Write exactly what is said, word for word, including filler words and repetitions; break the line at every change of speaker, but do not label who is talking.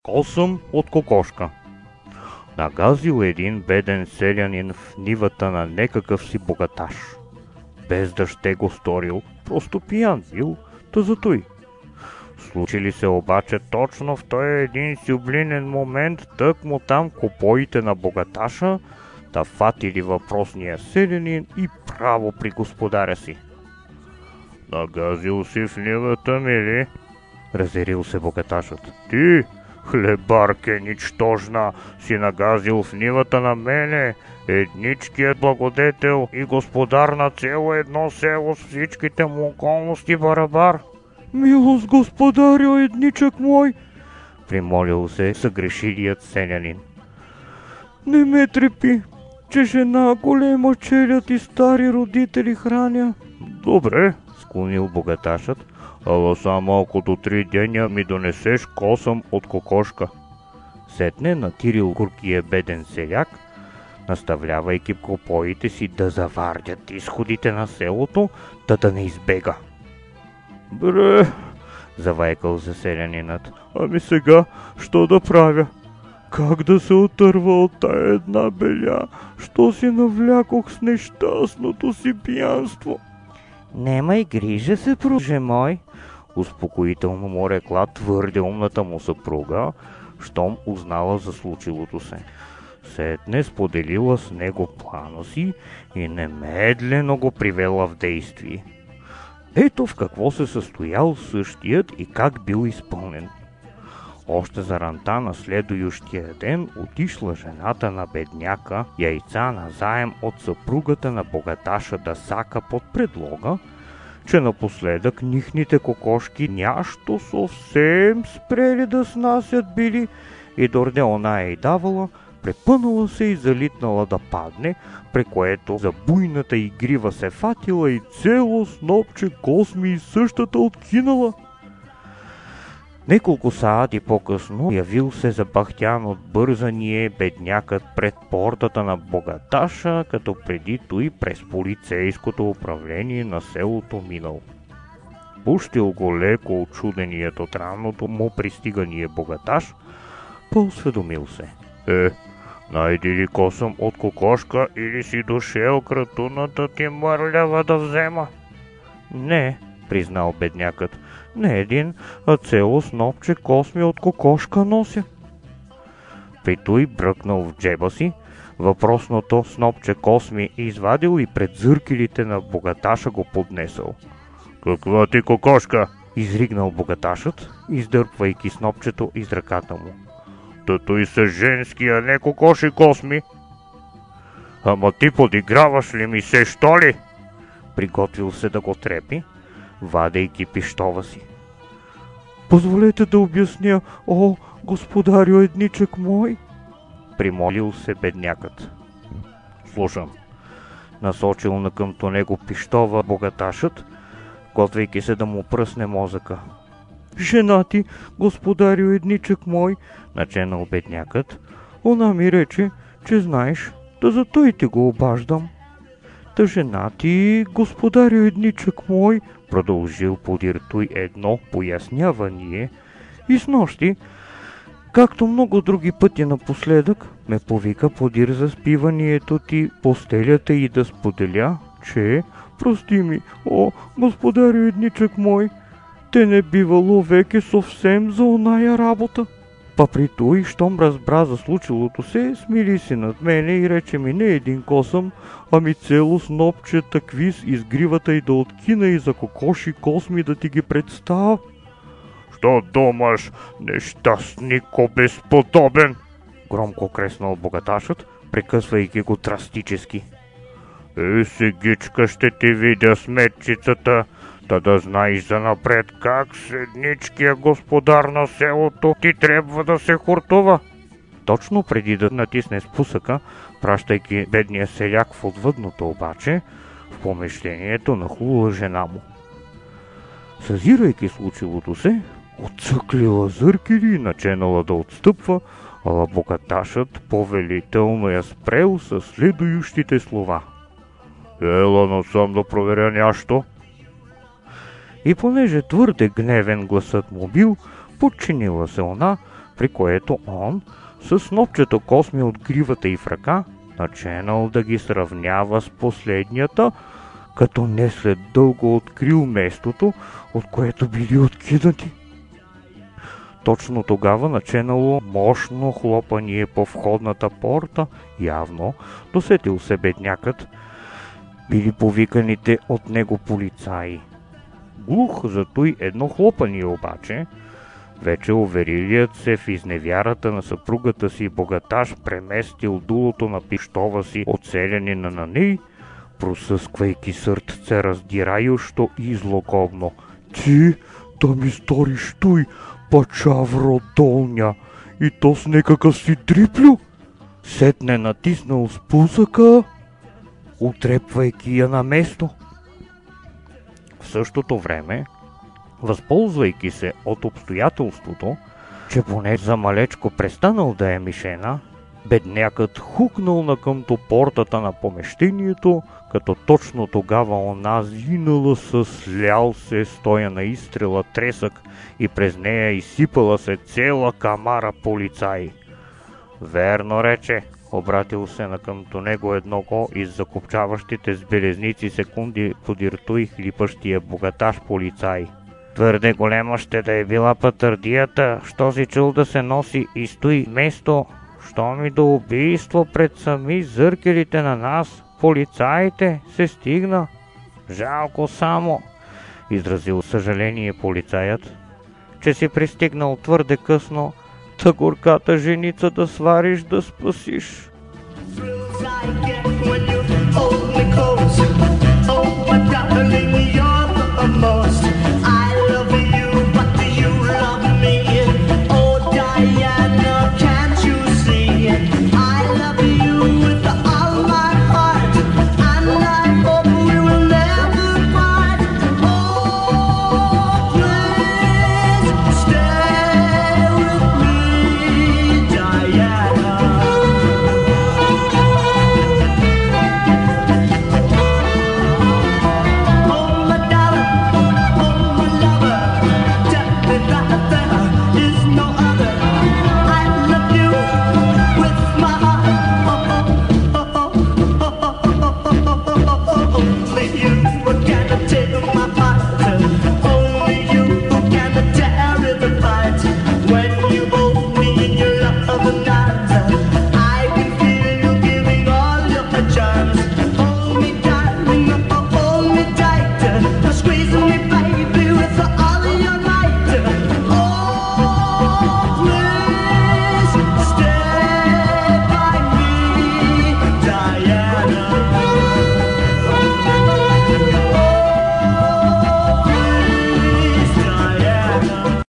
Косъм от кокошка. Нагазил един беден селянин в нивата на некакъв си богаташ. Без да ще го сторил, просто пиян бил, та зато и. Случили се обаче точно в този един сюблинен момент, тък му там копоите на богаташа, да фатили въпросния селянин и право при господаря си. Нагазил си в нивата ми ли? Разерил се богаташът. Ти, хлебарке ничтожна, си нагазил в нивата на мене, едничкият благодетел и господар на цело едно село с всичките му околности барабар. Милост, господарю, едничък мой, примолил се съгрешилият селянин. Не ме трепи, че жена, голема челяд и стари родители храня. Добре, склонил богаташът, ала само ако до три деня ми донесеш косъм от кокошка. Сетне натирил горкия беден селяк, наставлявайки копоите си да завардят изходите на селото, да да не избега. Бре, завайкал заселянинът, ами сега, що да правя? Как да се отърва от тая една беля, що си навлякох с нещастното си пиянство? Немай грижа, съпруже мой, успокоително му рекла твърде умната му съпруга, щом узнала за случилото се. Сетне споделила с него плана си и немедлено го привела в действие. Ето в какво се състоял същият и как бил изпълнен. Още за ранта на следующия ден отишла жената на бедняка яйца назаем от съпругата на богаташа да сака под предлога, че напоследък нихните кокошки нящо съвсем спрели да снасят били и дорде она е и давала, препънала се и залитнала да падне, при което за буйната игрива се фатила и цело снопче косми и същата откинала. Неколко саати по-късно явил се забахтян от бързание беднякът пред портата на богаташа, като преди той през полицейското управление на селото минал. Пущил го леко очуденият от ранното му пристигание богаташ, поосведомил се. Е, найди ли косъм от кокошка или си дошел кратуната ти мърлява да взема? Не, признал беднякът, не един, а цело снопче косми от кокошка нося. При той бръкнал в джеба си, въпросното снопче косми извадил и пред зъркилите на богаташа го поднесъл. Каква ти кокошка? Изригнал богаташът, издърпвайки снопчето из ръката му. Та той са женски, а не кокоши косми. Ама ти подиграваш ли ми се, що ли? Приготвил се да го трепи, вадейки пищова си. Позволете да обясня, о, господарю едничък мой, примолил се беднякът. Слушам. Насочил на къмто него пищова богаташът, готвейки се да му пръсне мозъка. Жена ти, господарю едничък мой, наченал беднякът, она ми рече, че знаеш, да зато и ти го обаждам. Та жена ти, господарю едничък мой, продължил подир той едно пояснявание, и снощи, както много други пъти напоследък, ме повика подир за спиванието ти постелята и да споделя, че, прости ми, о, господарю едничък мой, те не бивало веке съвсем за оная работа. Па при той, щом разбра за случилото се, смили се над мене и рече ми не един косъм, ами цело снопче таквис из гривата и да откина и за кокоши косми да ти ги представя. Що думаш, нещастнико безподобен? Громко креснал богаташът, прекъсвайки го драстически. Е, сегичка ще ти видя сметчицата, да да знаеш занапред как седничкия господар на селото ти трябва да се хуртува. Точно преди да натисне спусъка, пращайки бедния селяк в отвъдното обаче, в помещението нахлула жена му. Съзирайки случилото се, отцъклила зъркили и наченала да отстъпва, ала богаташът повелително я спрел със следующите слова. Ела насам да проверя нящо. И понеже твърде гневен гласът му бил, подчинила се она, при което он, с нопчето косми от гривата и в ръка, начинал да ги сравнява с последнята, като не след дълго открил местото, от което били откинати. Точно тогава начинало мощно хлопание по входната порта, явно досетил се беднякът, били повиканите от него полицаи. Глух за той едно хлопание обаче, вече уверилият се в изневярата на съпругата си богаташ преместил дулото на пищова си от селянина на ней, просъсквайки сърце раздирающо и злокобно. Ти да ми сториш той, пачавро долня, и то с некака си триплю? Сетне натиснал спусъка, утрепвайки я на место. В същото време, възползвайки се от обстоятелството, че поне за малечко престанал да е мишена, беднякът хукнал на къмто портата на помещението, като точно тогава оназинала с лял се стоя на изстрела тресък и през нея изсипала се цела камара полицаи. Верно рече, обратил се на къмто него едного из закопчаващите с белезници секунди подир той хлипащия богаташ полицай. Твърде голема ще да е била пътърдията, що си чул да се носи и стои место, що ми до убийство пред сами зъркелите на нас, полицаите, се стигна. Жалко само, изразил съжаление полицаят, че си пристигнал твърде късно, та горката женица да свариш да спасиш.
I love you, but do you love me? Oh, Diana.